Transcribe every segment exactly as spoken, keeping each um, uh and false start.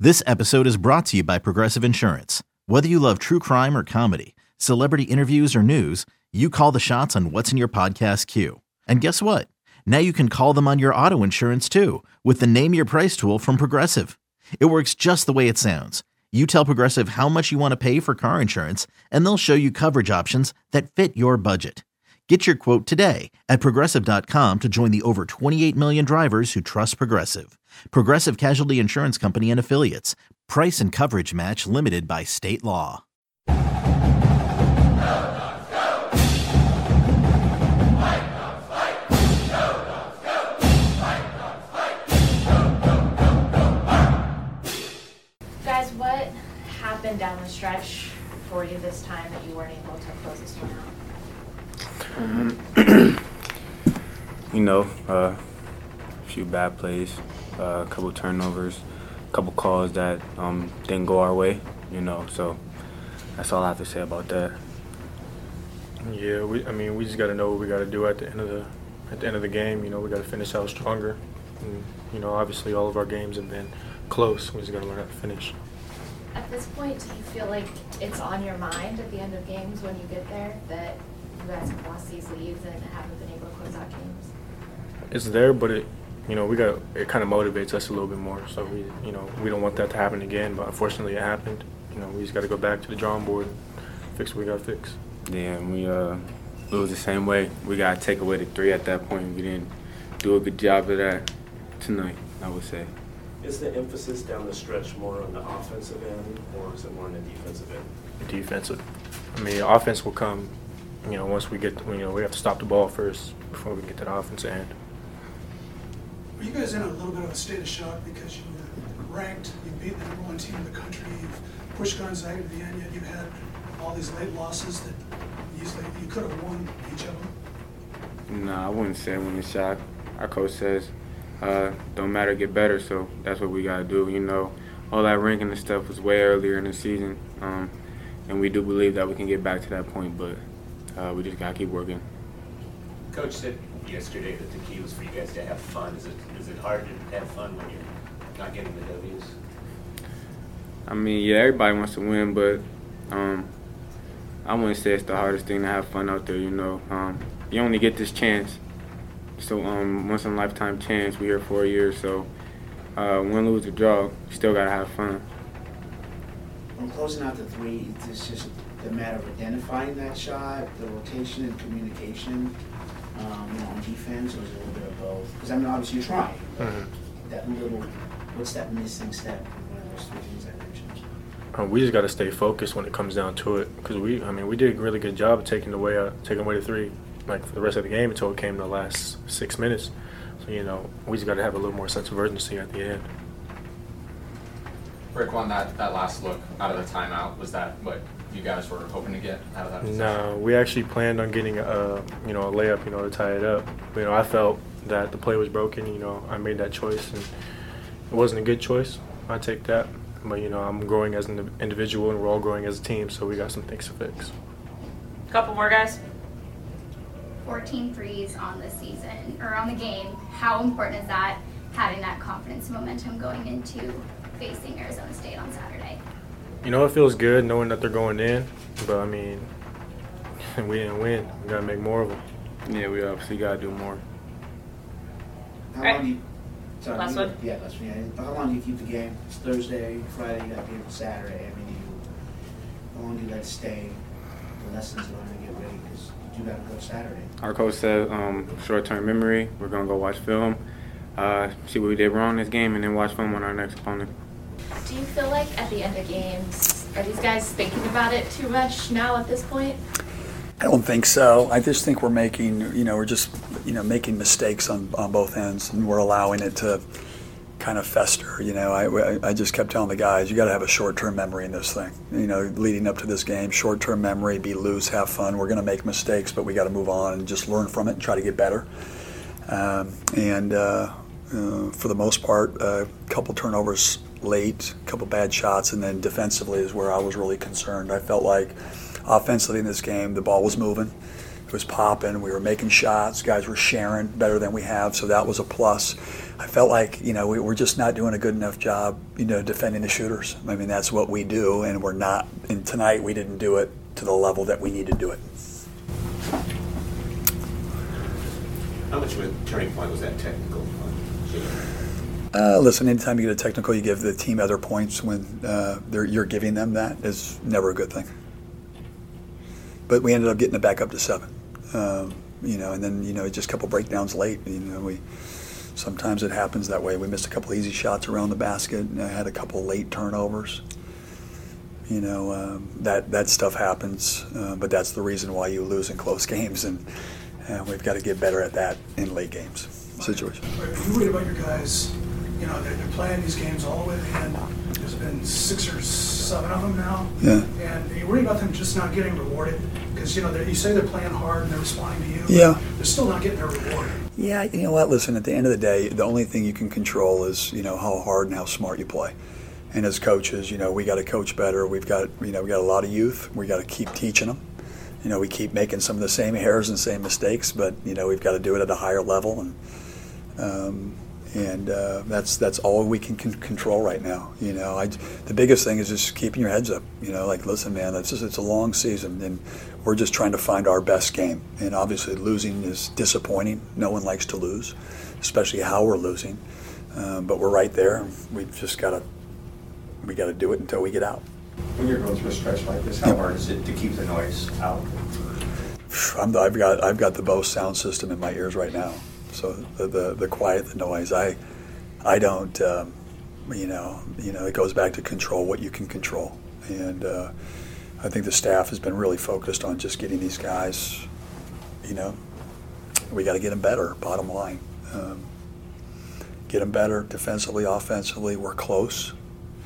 This episode is brought to you by Progressive Insurance. Whether you love true crime or comedy, celebrity interviews or news, you call the shots on what's in your podcast queue. And guess what? Now you can call them on your auto insurance too with the Name Your Price tool from Progressive. It works just the way it sounds. You tell Progressive how much you want to pay for car insurance, and they'll show you coverage options that fit your budget. Get your quote today at Progressive dot com to join the over twenty-eight million drivers who trust Progressive. Progressive Casualty Insurance Company and Affiliates. Price and coverage match limited by state law. Guys, what happened down the stretch for you this time that you weren't able to close this one out? Um, you know, uh, a few bad plays, uh, a couple turnovers, a couple calls that um, didn't go our way, you know, so that's all I have to say about that. Yeah, we. I mean, we just got to know what we got to do at the end of the at the end of the game. You know, we got to finish out stronger. And, you know, obviously all of our games have been close. We just got to learn how to finish. At this point, do you feel like it's on your mind at the end of games when you get there that you guys have lost these leads and haven't been able to close out games? It's there, but it, you know, we got it kind of motivates us a little bit more. So we, you know, we don't want that to happen again. But unfortunately, it happened. You know, we just got to go back to the drawing board and fix what we got to fix. Yeah, and we uh, lose the same way. We got to take away the three at that point. We didn't do a good job of that tonight, I would say. Is the emphasis down the stretch more on the offensive end, or is it more on the defensive end? Defensive. I mean, offense will come, you know, once we get, you know, we have to stop the ball first before we can get to the offensive end. Were you guys in a little bit of a state of shock because you were ranked, you beat the number one team in the country, you've pushed Gonzaga to the end, yet you had all these late losses that easily you could have won each of them? No, I wouldn't say I'm in shock. Our coach says, uh, don't matter, get better, so that's what we got to do. You know, all that ranking and stuff was way earlier in the season, um, and we do believe that we can get back to that point, but uh, we just got to keep working. Coach said yesterday that the key was for you guys to have fun. Is it is it hard to have fun when you're not getting the W's? I mean, yeah, everybody wants to win, but um, I wouldn't say it's the hardest thing to have fun out there, you know. Um, you only get this chance. So um, once in a lifetime chance. We're here for a year, so uh, win, lose, or draw, you still gotta have fun. When closing out the three, it's just a matter of identifying that shot, the rotation and communication, um, you know, on defense, or is it a little bit of both? Because I mean, obviously you're trying. Mm-hmm. That little, what's that missing step in one of those three things I mentioned? Um, we just got to stay focused when it comes down to it, because we, I mean, we did a really good job of taking away, uh, taking away the three, like for the rest of the game until it came to the last six minutes. So you know, we just got to have a little more sense of urgency at the end. Rick, on that, that last look out of the timeout, was that what you guys were hoping to get out of that position? No, we actually planned on getting a, you know, a layup, you know, to tie it up. You know, I felt that the play was broken. You know, I made that choice, and it wasn't a good choice. I take that. But, you know, I'm growing as an individual, and we're all growing as a team, so we got some things to fix. Couple more, guys. fourteen threes on the season, or on the game. How important is that, having that confidence and momentum going into facing Arizona State on Saturday? You know, it feels good knowing that they're going in, but, I mean, we didn't win. We got to make more of them. Yeah, we obviously got to do more. How Right. long do you, sorry, Last you- one? Yeah, last one. Yeah. How long do you keep the game? It's Thursday, Friday, you got a game Saturday. I mean, do you, how long do you let it stay, the lessons learned, to get ready? Because you got to go Saturday. Our coach said um, short-term memory. We're going to go watch film, uh, see what we did wrong in this game, and then watch film on our next opponent. Do you feel like at the end of games, are these guys thinking about it too much now at this point? I don't think so. I just think we're making, you know, we're just, you know, making mistakes on, on both ends, and we're allowing it to kind of fester. You know, I, I just kept telling the guys, you got to have a short-term memory in this thing. You know, leading up to this game, short-term memory, be loose, have fun. We're going to make mistakes, but we got to move on and just learn from it and try to get better. Um, and uh, uh, for the most part, a uh, couple turnovers late, a couple bad shots, and then defensively is where I was really concerned. I felt like offensively in this game, the ball was moving. was popping. We were making shots. Guys were sharing better than we have, so that was a plus. I felt like, you know, we were just not doing a good enough job, you know, defending the shooters. I mean, that's what we do, and we're not. And tonight we didn't do it to the level that we need to do it. How much of a turning point was that technical on Jalen? Uh, listen, anytime you get a technical, you give the team other points when uh, they're, you're giving them that is never a good thing. But we ended up getting it back up to seven, um, you know, and then, you know, just a couple breakdowns late. You know, we sometimes it happens that way. We missed a couple easy shots around the basket, and I had a couple late turnovers. You know, um, that that stuff happens, uh, but that's the reason why you lose in close games, and uh, we've got to get better at that in late games situation. Are you worried about your guys? You know, they're, they're playing these games all the way to the end. There's been six or seven of them now. Yeah. And are you worried about them just not getting rewarded? Because, you know, you say they're playing hard and they're responding to you. Yeah. They're still not getting their reward. Yeah, you know what? Listen, at the end of the day, the only thing you can control is, you know, how hard and how smart you play. And as coaches, you know, we got to coach better. We've got, you know, we got a lot of youth. We got to keep teaching them. You know, we keep making some of the same errors and same mistakes, but, you know, we've got to do it at a higher level. And, um, And uh, that's that's all we can con- control right now. You know, I, the biggest thing is just keeping your heads up. You know, like, listen, man, it's just, it's a long season, and we're just trying to find our best game. And obviously, losing is disappointing. No one likes to lose, especially how we're losing. Um, but we're right there. We've just got to we got to do it until we get out. When you're going through a stretch like this, how yeah. hard is it to keep the noise out? I'm, I've got I've got the Bose sound system in my ears right now. So the, the the quiet, the noise. I I don't um, you know you know it goes back to control what you can control, and uh, I think the staff has been really focused on just getting these guys. You know, we got to get them better. Bottom line, um, get them better defensively, offensively. We're close,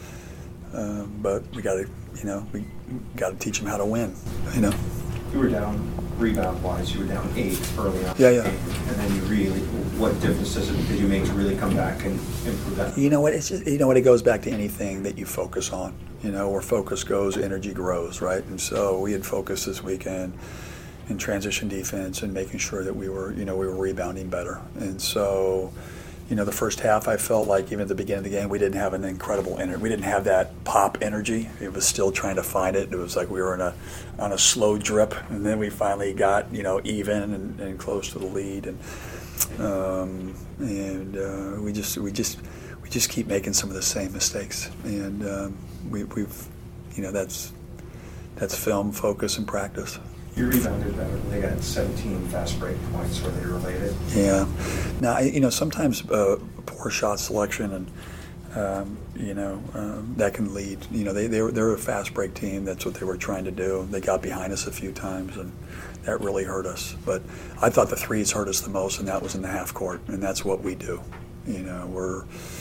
um, but we got to you know we got to teach them how to win. You know. You were down rebound-wise. You were down eight early on. Yeah, yeah. And then you really, what difference does it, did you make to really come back and improve that? You know what? It's just, you know what? It goes back to anything that you focus on. You know, where focus goes, energy grows, right? And so we had focused this weekend in transition defense and making sure that we were, you know, we were rebounding better. And so, you know, the first half, I felt like even at the beginning of the game, we didn't have an incredible energy. We didn't have that pop energy. It was still trying to find it. It was like we were in a on a slow drip, and then we finally got, you know, even and, and close to the lead, and um, and uh, we just we just we just keep making some of the same mistakes, and um, we, we've, you know, that's that's film, focus, and practice. You rebounded better. They got seventeen fast break points. Were they related? Yeah. Now, you know, sometimes uh, poor shot selection and, um, you know, um, that can lead. You know, they, they were, they're a fast break team. That's what they were trying to do. They got behind us a few times, and that really hurt us. But I thought the threes hurt us the most, and that was in the half court, and that's what we do. You know, we're...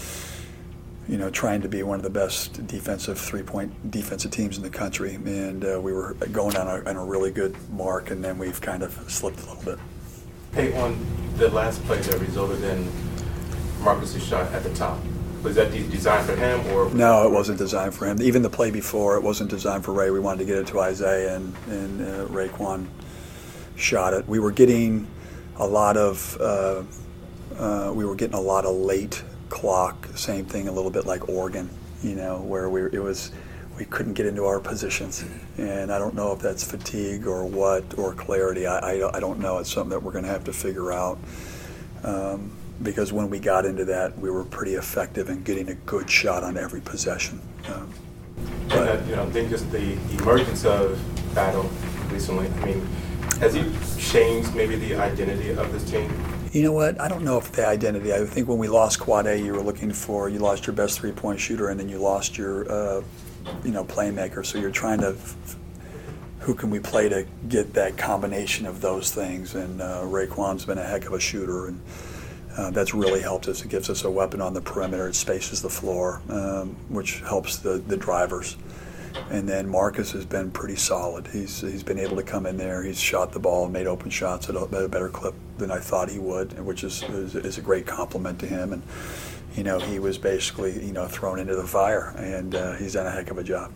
you know, trying to be one of the best defensive three-point defensive teams in the country, and uh, we were going on a, on a really good mark, and then we've kind of slipped a little bit. Hey, on the last play that resulted in Marcus's shot at the top, was that de- designed for him, or? No, it wasn't designed for him. Even the play before, it wasn't designed for Ray. We wanted to get it to Isaiah, and, and uh, Raekwon shot it. We were getting a lot of, uh, uh, we were getting a lot of late clock, same thing a little bit like Oregon, you know, where we it was we couldn't get into our positions, and I don't know if that's fatigue or what, or clarity. I, I, I don't know. It's something that we're going to have to figure out, um, because when we got into that, we were pretty effective in getting a good shot on every possession. Um, but and that, you know, then just the emergence of Battle recently, I mean, has he changed maybe the identity of this team? You know what? I don't know if the identity. I think when we lost Quad A, you were looking for, you lost your best three-point shooter, and then you lost your, uh, you know, playmaker. So you're trying to, who can we play to get that combination of those things? And uh, Raekwon's been a heck of a shooter, and uh, that's really helped us. It gives us a weapon on the perimeter. It spaces the floor, um, which helps the, the drivers. And then Marcus has been pretty solid. He's he's been able to come in there. He's shot the ball and made open shots at a, at a better clip than I thought he would, which is, is is a great compliment to him. And you know, he was basically, you know, thrown into the fire, and uh, he's done a heck of a job.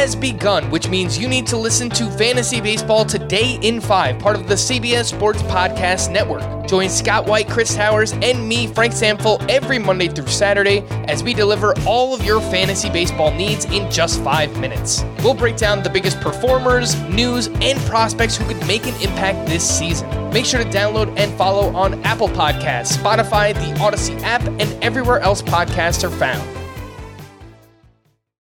has begun, which means you need to listen to Fantasy Baseball Today in five, part of the C B S Sports Podcast Network. Join Scott White, Chris Towers, and me, Frank Samfel, every Monday through Saturday as we deliver all of your fantasy baseball needs in just five minutes. We'll break down the biggest performers, news, and prospects who could make an impact this season. Make sure to download and follow on Apple Podcasts, Spotify, the Odyssey app, and everywhere else podcasts are found.